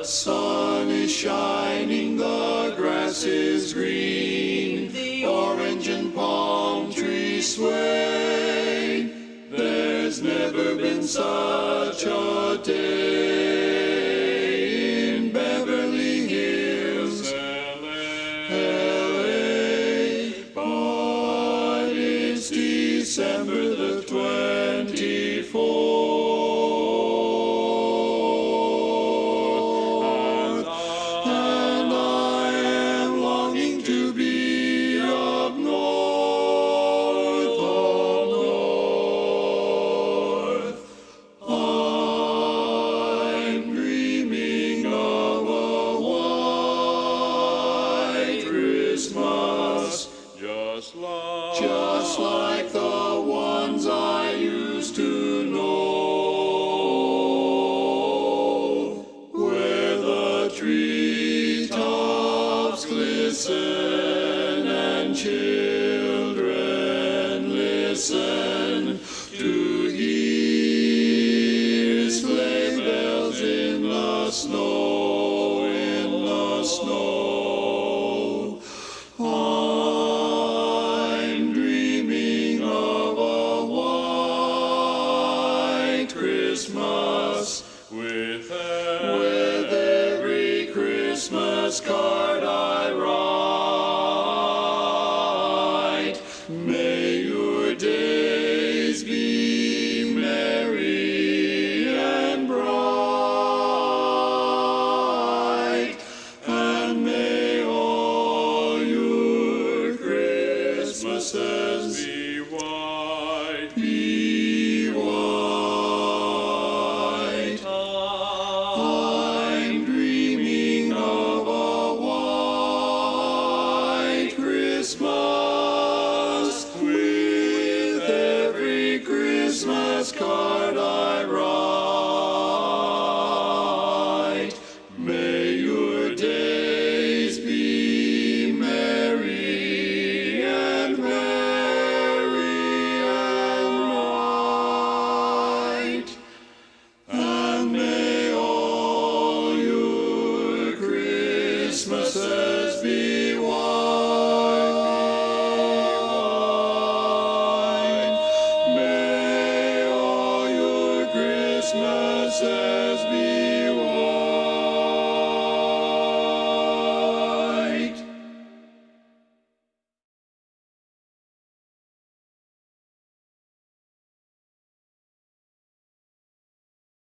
sun is shining, the grass is green, the orange and palm trees sway. There's never been such a day in Beverly Hills, LA. But it's December the 24th. Just like the ones I used to know, where the treetops glisten.